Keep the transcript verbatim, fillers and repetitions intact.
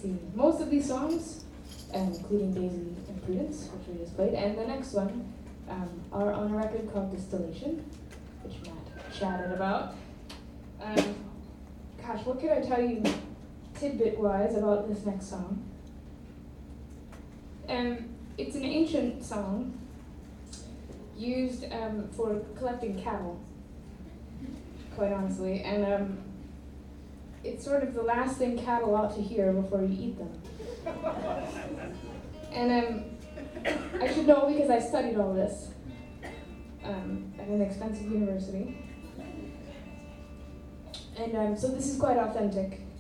see, most of these songs, um, including Daisy and Prudence, which we just played, and the next one, um, are on a record called Distillation, which Matt chatted about. Um, gosh, what could I tell you tidbit-wise about this next song? Um, it's an ancient song used um, for collecting cattle, quite honestly, and um, it's sort of the last thing cattle ought to hear before you eat them. And um, I should know because I studied all this um, at an expensive university. And um, so this is quite authentic.